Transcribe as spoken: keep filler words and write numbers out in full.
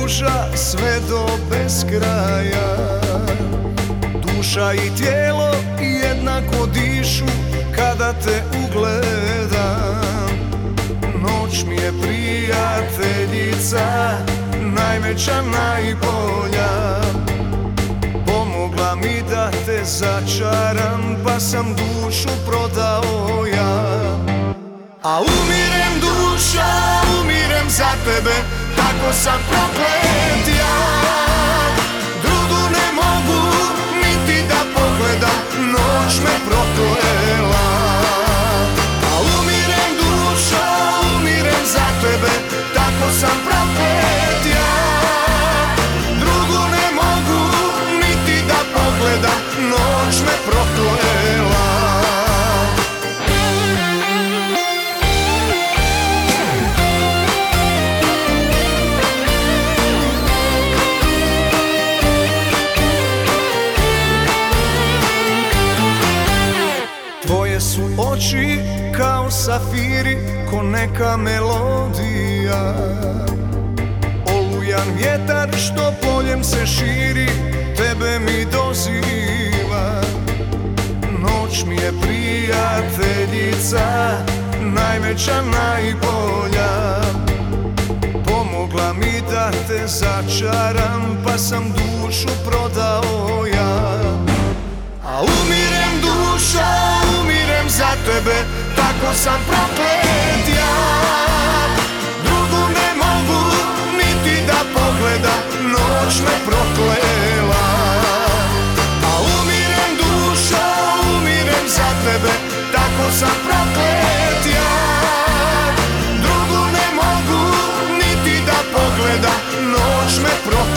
ruža sve do beskraja. Duša i tijelo jednako dišu kada te ugledam. Noć mi je prijateljica, najveća, najbolja. Pomogla mi da te začaram, pa sam dušu prodao ja. A umirem duša, umirem za tebe, tako sam proklet ja. Drugu ne mogu niti da pogledam, noć me proklela. A umirem duša, umirem za tebe, tako sam proklet ja. Drugu ne mogu niti da pogledam, noć me proklela. Tvoje su oči kao safiri, ko neka melodija. Olujan vjetar što poljem se širi, tebe mi doziva. Noć mi je prijateljica, najveća, najbolja. Pomogla mi da te začaram, pa sam dušu prodao ja. A umirem duša, umirem za tebe, tako sam proklet ja. Drugu ne mogu niti da pogledam, noć me proklela. A umirem duša, umirem za tebe, tako sam proklet ja. Drugu ne mogu niti da pogledam, noć me proklela.